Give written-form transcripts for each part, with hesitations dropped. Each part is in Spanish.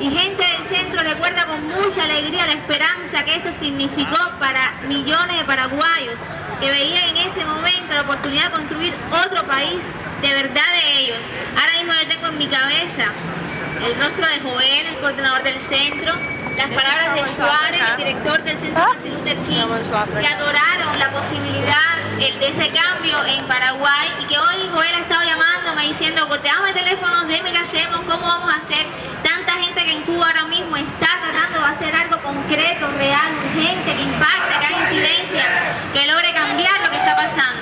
Y gente del centro recuerda con mucha alegría la esperanza que eso significó para millones de paraguayos que veían en ese momento la oportunidad de construir otro país de verdad de ellos. Ahora mismo yo tengo en mi cabeza el rostro de Joel, el coordinador del centro, las palabras de Suárez, el director del Centro Martin Luther King, que adoraron la posibilidad de ese cambio en Paraguay, y que hoy Joel ha estado llamándome diciendo: coteame teléfonos, dime qué hacemos, cómo vamos a hacer. Tanta gente que en Cuba ahora mismo está tratando de hacer algo concreto, real, urgente, que impacte, que haga incidencia, que logre cambiar lo que está pasando.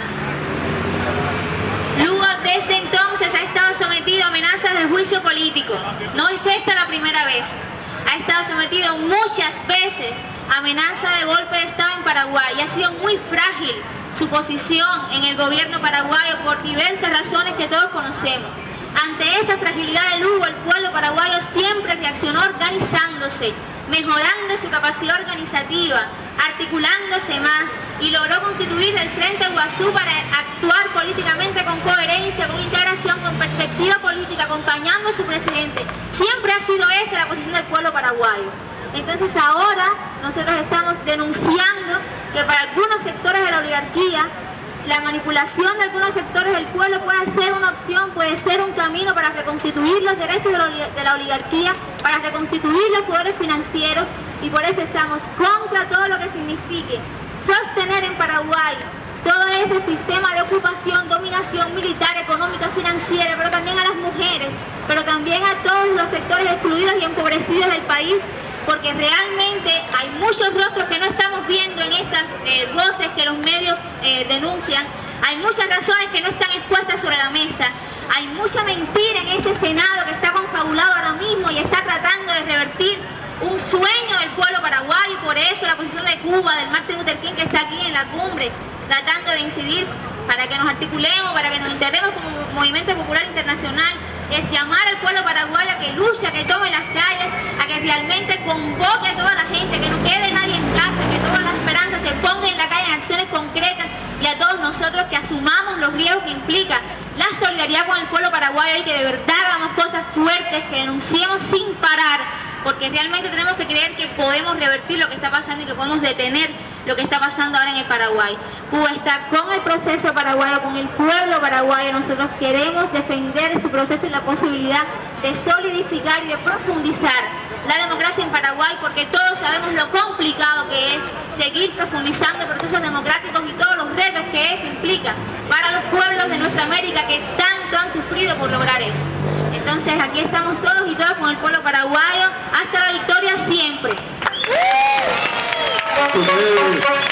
Lugo desde entonces ha estado sometido a amenazas de juicio político. No es esta la primera vez. Ha estado sometido muchas veces a amenaza de golpe de Estado en Paraguay, y ha sido muy frágil su posición en el gobierno paraguayo por diversas razones que todos conocemos. Ante esa fragilidad de Lugo, el pueblo paraguayo siempre reaccionó organizándose, mejorando su capacidad organizativa, articulándose más, y logró constituir el Frente Guazú para actuar políticamente con coherencia, con integración, con perspectiva política, acompañando a su presidente. Siempre ha sido esa la posición del pueblo paraguayo. Entonces ahora nosotros estamos denunciando que para algunos sectores de la oligarquía, la manipulación de algunos sectores del pueblo puede ser una opción, puede ser un camino para reconstituir los derechos de la oligarquía, para reconstituir los poderes financieros, y por eso estamos contra todo lo que signifique sostener en Paraguay todo ese sistema de ocupación, dominación militar, económica, financiera, pero también a las mujeres, pero también a todos los sectores excluidos y empobrecidos del país, porque realmente hay muchos rostros que no estamos viendo en estas voces que los medios denuncian. Hay muchas razones que no están expuestas sobre la mesa. Hay mucha mentira en ese Senado que está confabulado ahora mismo y está tratando de revertir un sueño del pueblo paraguayo, y por eso la posición de Cuba, del Martin Luther King, que está aquí en la cumbre, tratando de incidir para que nos articulemos, para que nos integremos como movimiento popular internacional, es llamar al pueblo paraguayo a que luche, a que tome las calles, a que realmente convoque a toda la gente, que no quede nadie en casa, que toda la esperanza se ponga en la calle en acciones concretas, y a todos nosotros que asumamos los riesgos que implica la solidaridad con el pueblo paraguayo, y que de verdad hagamos cosas fuertes, que denunciemos sin parar, porque realmente tenemos que creer que podemos revertir lo que está pasando y que podemos detener lo que está pasando ahora en el Paraguay. Cuba está con el proceso paraguayo, con el pueblo paraguayo. Nosotros queremos defender su proceso y la posibilidad de solidificar y de profundizar la democracia en Paraguay, porque todos sabemos lo complicado que es seguir profundizando procesos democráticos y todos los retos que eso implica para los pueblos de nuestra América que tanto han sufrido por lograr eso. Entonces aquí estamos todos y todas con el pueblo paraguayo, hasta la victoria siempre.